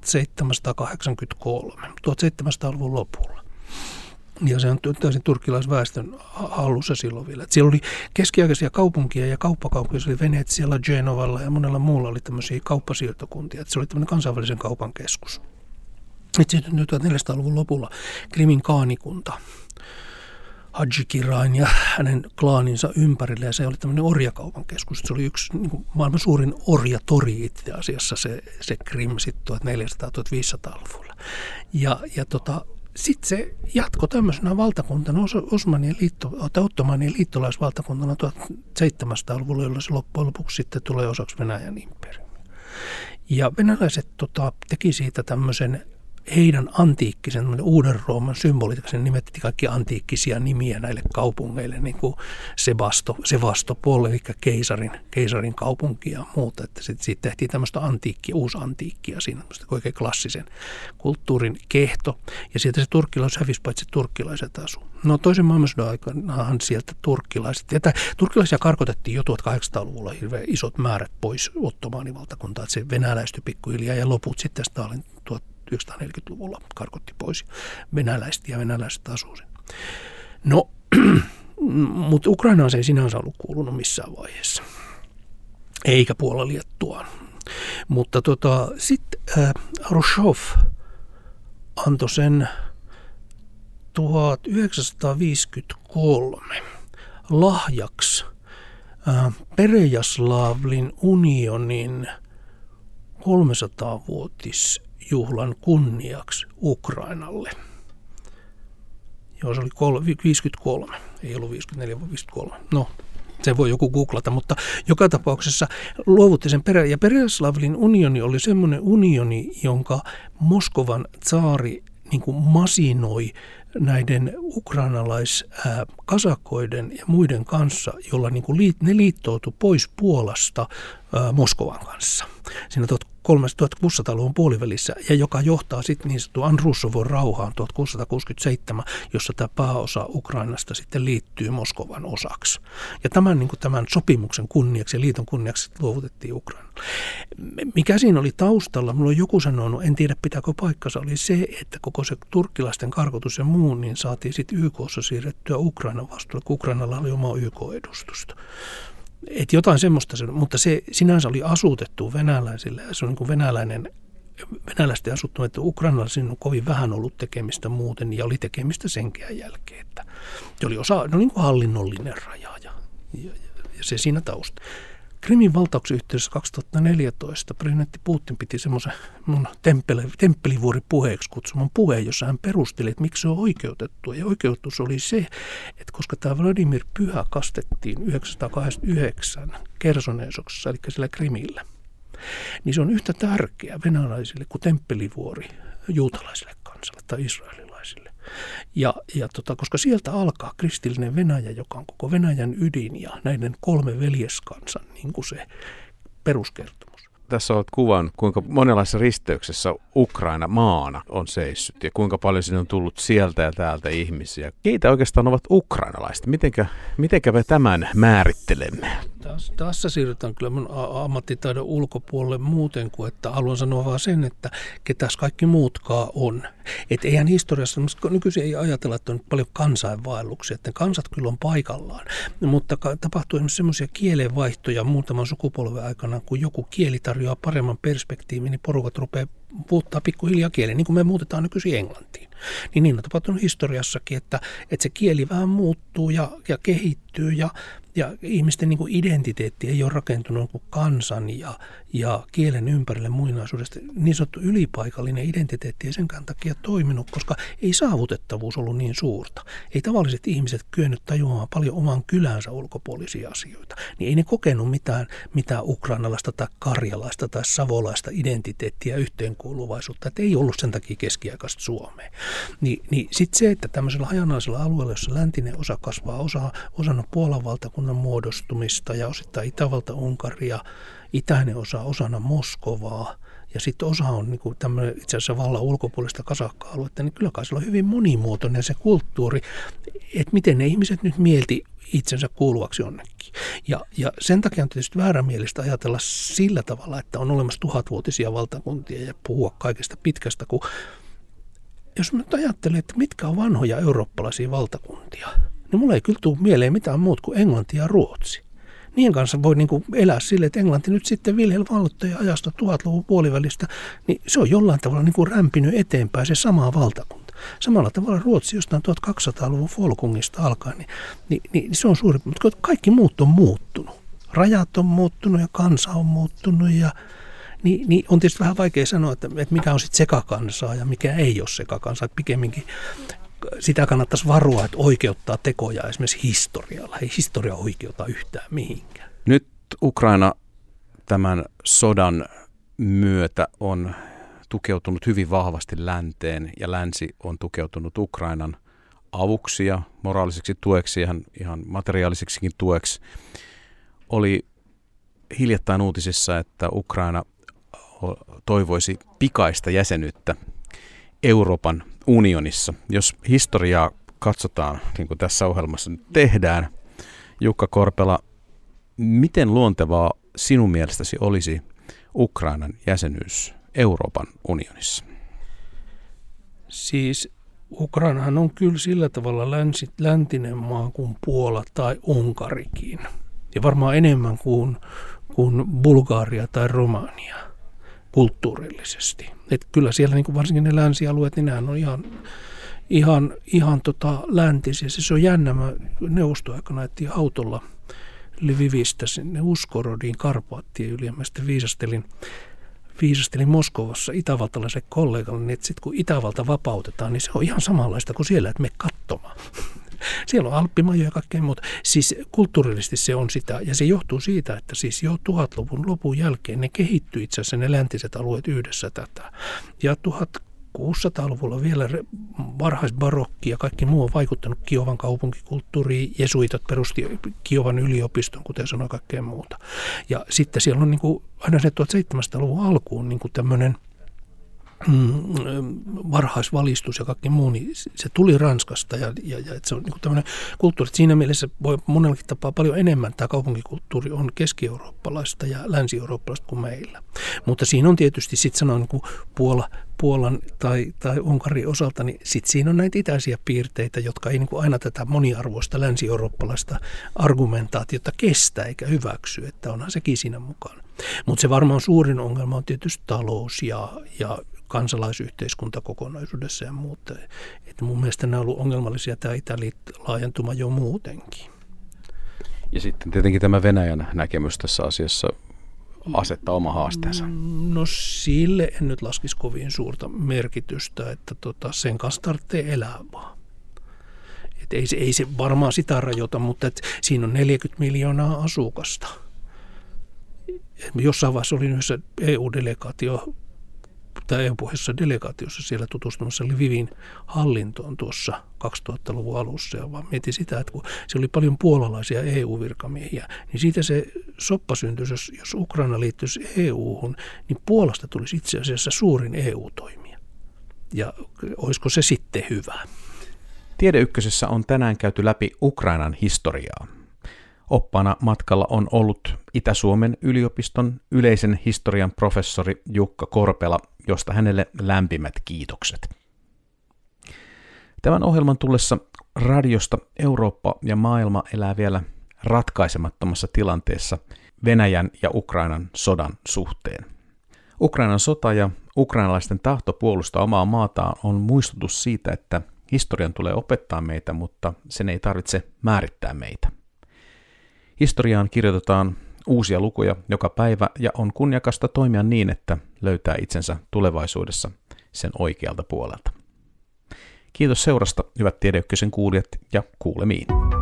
1783, 1700-luvun lopulla. Ja se on täysin turkkilaisväestön hallussa silloin vielä. Siellä oli keskiaikaisia kaupunkia ja kauppakaupunkia, se oli Venetsialla, Genovalla ja monella muulla oli tämmöisiä kauppasiirtokuntia. Että se oli tämmöinen kansainvälisen kaupan keskus. Sitten 1400-luvun lopulla Krimin kaanikunta, Hadžikirain ja hänen klaaninsa ympärillä, ja se oli tämmöinen orjakaupan keskus. Se oli yksi niin kuin maailman suurin orjatori itse asiassa, se Krim sitten 1400-1500-luvulla. Ja sitten se jatkoi tämmöisenä valtakuntana, Ottomanien liittolaisvaltakuntana 1700-luvulla, jolloin se loppujen lopuksi sitten tulee osaksi Venäjän imperiumia. Ja venäläiset teki siitä tämmöisen heidän antiikkisen, uuden Rooman symbolitaisen nimettiin kaikki antiikkisia nimiä näille kaupungeille, niin kuin Sevastopol, eli keisarin kaupunki ja muuta. Että siitä tehtiin tämmöistä uusantiikkia siinä, oikein klassisen kulttuurin kehto. Ja sieltä se turkkilaiset hävisi, paitsi turkkilaiset asuu. No toisen maailmansodan aikanahan sieltä turkkilaisia karkotettiin jo 1800-luvulla hirveän isot määrät pois Ottomaanivaltakuntaa, että se venäläistyi pikkuhiljaa ja loput sitten Stalin 1940-luvulla karkotti pois venäläiset ja venäläiset asuu sen. No, mutta Ukrainaan se ei sinänsä ollut kuulunut missään vaiheessa, eikä Puola-Liettuaan. Mutta sitten Hruštšov antoi sen 1953 lahjaksi Perejaslavlin unionin 300-vuotisjuhlan kunniaksi Ukrainalle. Joo, se oli 53, ei ollut 54, vaan 53. No, se voi joku googlata, mutta joka tapauksessa luovutti sen ja Perejaslavlin unioni oli semmoinen unioni, jonka Moskovan tsaari niin kuin masinoi näiden ukrainalaiskasakoiden ja muiden kanssa, jolla niin kuin ne liittoutui pois Puolasta Moskovan kanssa siinä 1600-luvun puolivälissä, ja joka johtaa sitten niin sanottu Andrusovon rauhaan 1667, jossa tämä pääosa Ukrainasta sitten liittyy Moskovan osaksi. Ja tämän sopimuksen kunniaksi ja liiton kunniaksi luovutettiin Ukrainalle. Mikä siinä oli taustalla, minulla on joku sanonut, en tiedä pitääkö paikkansa, oli se, että koko se turkkilaisten karkotus ja muu, niin saatiin sitten YK:ssa siirrettyä Ukrainan vastuulle, kun Ukrainalla oli oma YK-edustusta. Että jotain semmoista, mutta se sinänsä oli asutettu venäläisille. Se on niin kuin venäläisten asuttu, että Ukrainalla siinä on kovin vähän ollut tekemistä muuten ja oli tekemistä senkään jälkeen. Että se oli niin kuin hallinnollinen raja ja se siinä tausta. Krimin valtauksen yhteydessä 2014 presidentti Putin piti semmoisen mun temppelivuoripuheeksi kutsuman puheen, jossa hän perusteli, että miksi se on oikeutettua. Ja oikeutus oli se, että koska tämä Vladimir Pyhä kastettiin 989 Kersonesoksessa, eli sillä Krimillä, niin se on yhtä tärkeä venäläisille kuin temppelivuori juutalaisille kansalle tai israelilaisille. Koska sieltä alkaa kristillinen Venäjä, joka on koko Venäjän ydin ja näiden 3 veljeskansan niin kuin se peruskertomus. Tässä olet kuvannut, kuinka monenlaisessa risteyksessä Ukraina maana on seissyt ja kuinka paljon sinne on tullut sieltä ja täältä ihmisiä. Keitä oikeastaan ovat ukrainalaiset? Mitenkä me tämän määrittelemme? Tässä siirrytään kyllä mun ammattitaidon ulkopuolelle muuten kuin, että haluan sanoa vaan sen, että ketäs kaikki muutkaan on. Että eihän historiassa, nykyisin ei ajatella, että on paljon kansainvaelluksia, että kansat kyllä on paikallaan, mutta tapahtuu esimerkiksi semmoisia kielenvaihtoja muutaman sukupolven aikana, kun joku kieli tarjoaa paremman perspektiivin, niin porukat rupeaa muuttaa pikkuhiljaa kielen, niin kuin me muutetaan nykyisin englantiin. Niin on tapahtunut historiassakin, että se kieli vähän muuttuu ja kehittyy ja ihmisten niin kuin identiteetti ei ole rakentunut kuin kansan ja kielen ympärille muinaisuudesta. Niin sanottu ylipaikallinen identiteetti ei senkään takia toiminut, koska ei saavutettavuus ollut niin suurta. Ei tavalliset ihmiset kyennyt tajuamaan paljon oman kylänsä ulkopuolisia asioita. Niin ei ne kokenut mitään ukrainalaista tai karjalaista tai savolaista identiteettiä yhteenkuuluvaisuutta. Että ei ollut sen takia keskiaikaista Suomea. Niin sitten se, että tämmöisellä hajanaisella alueella, jossa läntinen osa kasvaa osana Puolan valtakunnan muodostumista ja osittain Itävalta-Unkaria, itäinen osa osana Moskovaa ja sitten osa on niin kuin tämmöinen itse asiassa vallan ulkopuolista kasakka-aluetta, niin kyllä kai se on hyvin monimuotoinen se kulttuuri, että miten ne ihmiset nyt mielti itsensä kuuluvaksi jonnekin. Ja sen takia on tietysti väärämielistä ajatella sillä tavalla, että on olemassa 1000-vuotisia valtakuntia ja puhua kaikesta pitkästä, kun jos mä nyt ajattelen, että mitkä on vanhoja eurooppalaisia valtakuntia, niin mulla ei kyllä tule mieleen mitään muuta kuin Englanti ja Ruotsi. Niiden kanssa voi niin kuin elää sille, että Englanti nyt sitten Vilhelm Valloittajan ajasta 1000-luvun puolivälistä, niin se on jollain tavalla niin kuin rämpinyt eteenpäin se sama valtakunta. Samalla tavalla Ruotsi jostain 1200-luvun Folkungista alkaen, niin se on suuri, mutta kaikki muut on muuttunut. Rajat on muuttunut ja kansa on muuttunut ja niin on tietysti vähän vaikea sanoa, että mikä on sitten sekakansaa ja mikä ei ole sekakansaa. Pikemminkin sitä kannattaisi varoa, että oikeuttaa tekoja esimerkiksi historialla. Ei historia oikeuta yhtään mihinkään. Nyt Ukraina tämän sodan myötä on tukeutunut hyvin vahvasti länteen ja länsi on tukeutunut Ukrainan avuksi ja moraaliseksi tueksi ja ihan materiaaliseksikin tueksi. Oli hiljattain uutisissa, että Ukraina toivoisi pikaista jäsenyyttä Euroopan unionissa. Jos historiaa katsotaan, niin kuin tässä ohjelmassa nyt tehdään, Jukka Korpela, miten luontevaa sinun mielestäsi olisi Ukrainan jäsenyys Euroopan unionissa? Siis Ukrainahan on kyllä sillä tavalla läntinen maa kuin Puola tai Unkarikin. Ja varmaan enemmän kuin Bulgaria tai Romania kulttuurillisesti. Et kyllä siellä niin kuin varsinkin ne länsialueet, niin nehän on ihan läntisiä. Se on jännä. Mä neuvostoaikana ajettiin autolla Lvivistä sinne Uskorodiin Karpaattien yli. Ja mä sitten viisastelin Moskovassa itävaltalaisen kollegalle, niin että sitten kun Itävalta vapautetaan, niin se on ihan samanlaista kuin siellä, että me katsomaan. Siellä on alppimajoja ja kaikkea muuta. Siis kulttuurillisesti se on sitä, ja se johtuu siitä, että siis jo 1000-luvun lopun jälkeen ne kehittyi itse asiassa ne läntiset alueet yhdessä tätä. Ja 1600-luvulla vielä varhaisbarokki ja kaikki muu on vaikuttanut Kiovan kaupunkikulttuuriin. Jesuitat perusti Kiovan yliopiston, kuten sanoi, kaikkea muuta. Ja sitten siellä on niin kuin, aina se 1700-luvun alkuun niin kuin tämmöinen varhaisvalistus ja kaikki muu, niin se tuli Ranskasta ja se on niin kuin tämmöinen kulttuuri. Siinä mielessä voi monellakin tapaa paljon enemmän tämä kaupunkikulttuuri on keski-eurooppalaista ja länsi-eurooppalaista kuin meillä. Mutta siinä on tietysti sitten sanoa niin kuin Puolan tai Unkarin osalta, niin sitten siinä on näitä itäisiä piirteitä, jotka ei niin kuin aina tätä moniarvoista länsi-eurooppalaista argumentaatiota kestä eikä hyväksy, että onhan sekin siinä mukana. Mutta se varmaan suurin ongelma on tietysti talous ja kansalaisyhteiskunta kokonaisuudessa ja muuta. Että mun mielestä nämä on ollut ongelmallisia tämä itälaajentuma jo muutenkin. Ja sitten tietenkin tämä Venäjän näkemys tässä asiassa asettaa oma haasteensa. No sille en nyt laskisi kovin suurta merkitystä, että sen kanssa tarvitsee elää vaan. Et ei se varmaan sitä rajoita, mutta siinä on 40 miljoonaa asukasta. Jossain vaiheessa olin yhdessä EU-delegaatio tai EU-pohjoisessa delegaatiossa siellä tutustumassa Lvivin hallintoon tuossa 2000-luvun alussa. Ja vaan mietin sitä, että kun siellä oli paljon puolalaisia EU-virkamiehiä, niin siitä se soppa syntyisi, jos Ukraina liittyisi EU-hun, niin Puolasta tulisi itse asiassa suurin EU-toimija. Ja olisiko se sitten hyvä? Tiede Ykkösessä on tänään käyty läpi Ukrainan historiaa. Oppaana matkalla on ollut Itä-Suomen yliopiston yleisen historian professori Jukka Korpela, josta hänelle lämpimät kiitokset. Tämän ohjelman tullessa radiosta Eurooppa ja maailma elää vielä ratkaisemattomassa tilanteessa Venäjän ja Ukrainan sodan suhteen. Ukrainan sota ja ukrainalaisten tahto puolustaa omaa maataan on muistutus siitä, että historian tulee opettaa meitä, mutta sen ei tarvitse määrittää meitä. Historiaan kirjoitetaan uusia lukuja joka päivä ja on kunniakasta toimia niin, että löytää itsensä tulevaisuudessa sen oikealta puolelta. Kiitos seurasta, hyvät Tiede Ykkösen kuulijat, ja kuulemiin.